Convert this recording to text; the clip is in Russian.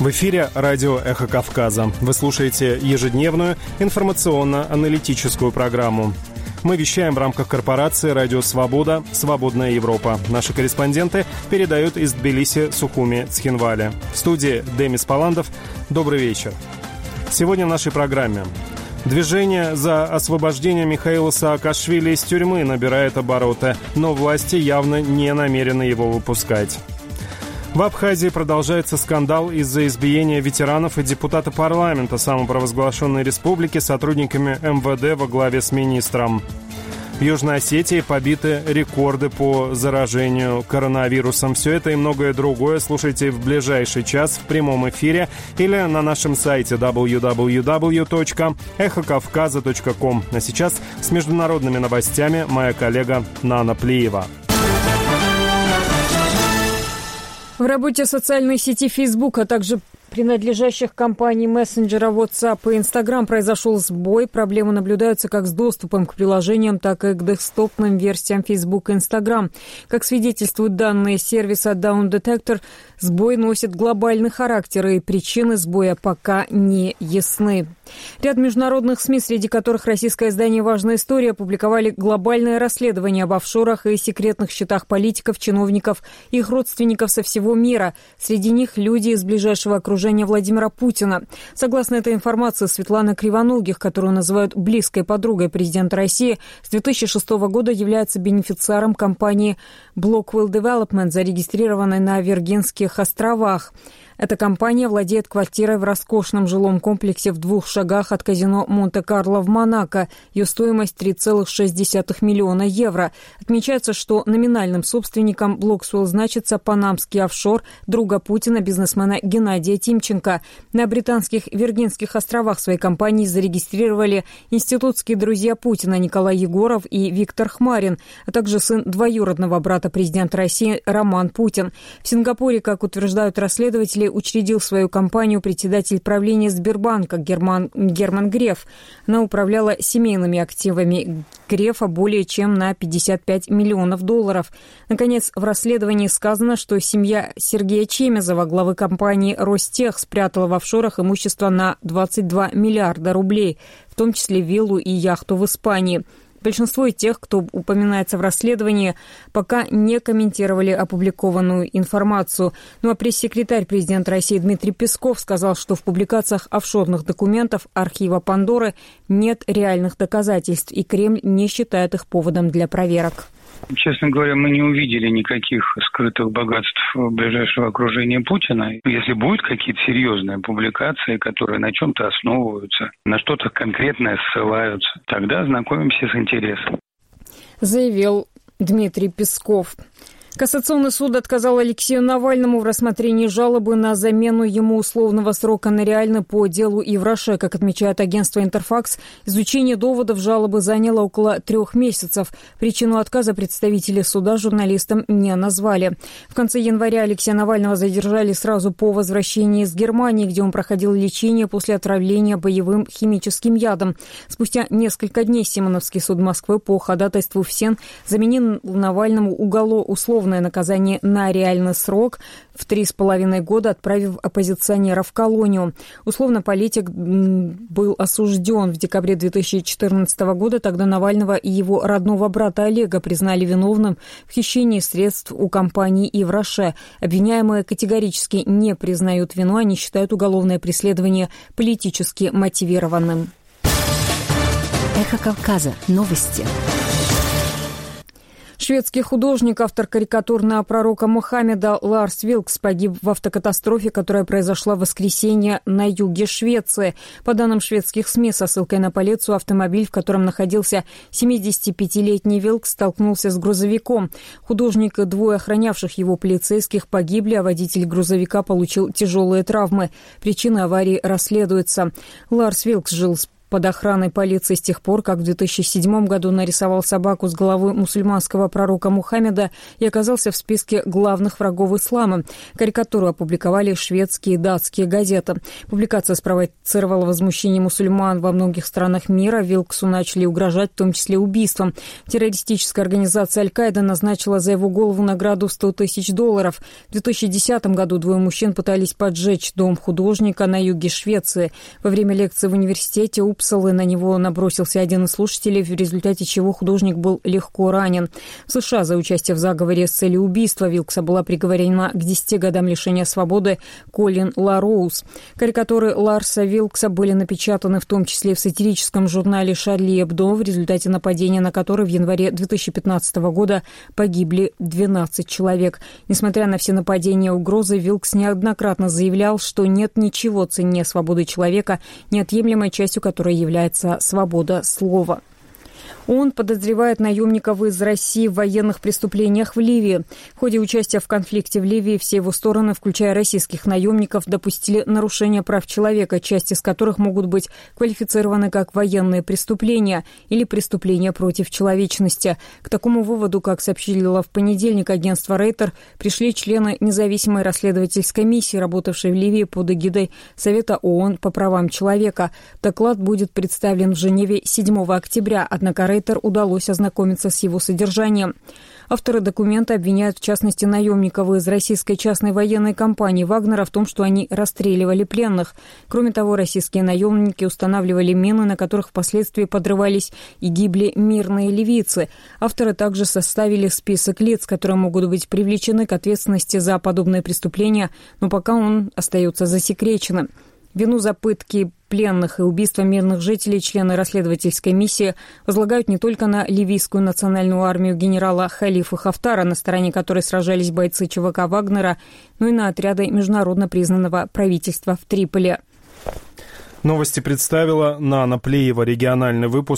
В эфире радио «Эхо Кавказа». Вы слушаете ежедневную информационно-аналитическую программу. Мы вещаем в рамках корпорации «Радио Свобода. Свободная Европа». Наши корреспонденты передают из Тбилиси, Сухуми, Цхинвали. В студии Демис Паландов. Добрый вечер. Сегодня в нашей программе. Движение за освобождение Михаила Саакашвили из тюрьмы набирает обороты, но власти явно не намерены его выпускать. В Абхазии продолжается скандал из-за избиения ветеранов и депутата парламента самопровозглашенной республики сотрудниками МВД во главе с министром. В Южной Осетии побиты рекорды по заражению коронавирусом. Все это и многое другое слушайте в ближайший час в прямом эфире или на нашем сайте www.эхокавказа.ком. А сейчас с международными новостями моя коллега Нана Плиева. В работе социальной сети Facebook, а также принадлежащих компаний мессенджера WhatsApp и Instagram произошел сбой. Проблемы наблюдаются как с доступом к приложениям, так и к десктопным версиям Facebook и Instagram. Как свидетельствуют данные сервиса Down Detector, сбой носит глобальный характер, и причины сбоя пока не ясны. Ряд международных СМИ, среди которых российское издание «Важная история», опубликовали глобальное расследование об офшорах и секретных счетах политиков, чиновников и их родственников со всего мира. Среди них люди из ближайшего окружения Владимира Путина. Согласно этой информации, Светлана Кривоногих, которую называют близкой подругой президента России, с 2006 года является бенефициаром компании Blockwell Development, зарегистрированной на Виргинских островах. Эта компания владеет квартирой в роскошном жилом комплексе в 2 шагах от казино Монте-Карло в Монако. Ее стоимость 3,6 миллиона евро. Отмечается, что номинальным собственником Блоксвелл значится панамский офшор друга Путина, бизнесмена Геннадия Тимченко. На британских Виргинских островах своей компании зарегистрировали институтские друзья Путина Николай Егоров и Виктор Хмарин, а также сын двоюродного брата президента России Роман Путин. В Сингапуре, как утверждают расследователи, учредил свою компанию председатель правления Сбербанка Герман Греф. Она управляла семейными активами Грефа более чем на 55 миллионов долларов. Наконец, в расследовании сказано, что семья Сергея Чемезова, главы компании «Ростех», спрятала в офшорах имущество на 22 миллиарда рублей, в том числе виллу и яхту в Испании. Большинство из тех, кто упоминается в расследовании, пока не комментировали опубликованную информацию. Ну а пресс-секретарь президента России Дмитрий Песков сказал, что в публикациях офшорных документов архива Пандоры нет реальных доказательств, и Кремль не считает их поводом для проверок. Честно говоря, мы не увидели никаких скрытых богатств ближайшего окружения Путина. Если будут какие-то серьезные публикации, которые на чем-то основываются, на что-то конкретное ссылаются, тогда ознакомимся с интересом. Заявил Дмитрий Песков. Кассационный суд отказал Алексею Навальному в рассмотрении жалобы на замену ему условного срока на реальный по делу Ивраше. Как отмечает агентство «Интерфакс», изучение доводов жалобы заняло около 3 месяцев. Причину отказа представители суда журналистам не назвали. В конце января Алексея Навального задержали сразу по возвращении из Германии, где он проходил лечение после отравления боевым химическим ядом. Спустя несколько дней Симоновский суд Москвы по ходатайству ФСЕН заменил Навальному условное наказание на реальный срок в 3,5 года, отправив оппозиционера в колонию. Условно политик был осужден в декабре 2014 года. Тогда Навального и его родного брата Олега признали виновным в хищении средств у компании «Ивраше». Обвиняемые категорически не признают вину, они считают уголовное преследование политически мотивированным. Эхо Кавказа. Новости. Шведский художник, автор карикатур на пророка Мухаммеда Ларс Вилкс погиб в автокатастрофе, которая произошла в воскресенье на юге Швеции. По данным шведских СМИ, со ссылкой на полицию, автомобиль, в котором находился 75-летний Вилкс, столкнулся с грузовиком. Художник и 2 охранявших его полицейских погибли, а водитель грузовика получил тяжелые травмы. Причина аварии расследуется. Ларс Вилкс жил с под охраной полиции с тех пор, как в 2007 году нарисовал собаку с головой мусульманского пророка Мухаммеда и оказался в списке главных врагов ислама. Карикатуру опубликовали шведские и датские газеты. Публикация спровоцировала возмущение мусульман во многих странах мира. Вилксу начали угрожать, в том числе убийством. Террористическая организация Аль-Каида назначила за его голову награду в $100 тысяч. В 2010 году двое мужчин пытались поджечь дом художника на юге Швеции. Во время лекции в университете Упсалы на него набросился один из слушателей, в результате чего художник был легко ранен. В США за участие в заговоре с целью убийства Вилкса была приговорена к 10 годам лишения свободы Колин Лароуз. Карикатуры Ларса Вилкса были напечатаны в том числе в сатирическом журнале «Шарли Эбдо», в результате нападения на который в январе 2015 года погибли 12 человек. Несмотря на все нападения и угрозы, Вилкс неоднократно заявлял, что нет ничего ценнее свободы человека, неотъемлемой частью которой является свобода слова. ООН подозревает наемников из России в военных преступлениях в Ливии. В ходе участия в конфликте в Ливии все его стороны, включая российских наемников, допустили нарушения прав человека, части из которых могут быть квалифицированы как военные преступления или преступления против человечности. К такому выводу, как сообщило в понедельник агентство Рейтер, пришли члены независимой расследовательской миссии, работавшей в Ливии под эгидой Совета ООН по правам человека. Доклад будет представлен в Женеве 7 октября, однако Рейтер удалось ознакомиться с его содержанием. Авторы документа обвиняют, в частности, наемников из российской частной военной компании «Вагнера» в том, что они расстреливали пленных. Кроме того, российские наемники устанавливали мины, на которых впоследствии подрывались и гибли мирные ливийцы. Авторы также составили список лиц, которые могут быть привлечены к ответственности за подобные преступления, но пока он остается засекреченным. Вину за пытки пленных и убийства мирных жителей члены расследовательской миссии возлагают не только на ливийскую национальную армию генерала Халифа Хафтара, на стороне которой сражались бойцы ЧВК Вагнера, но и на отряды международно признанного правительства в Триполи. Новости представила Нана Плеева. Региональный выпуск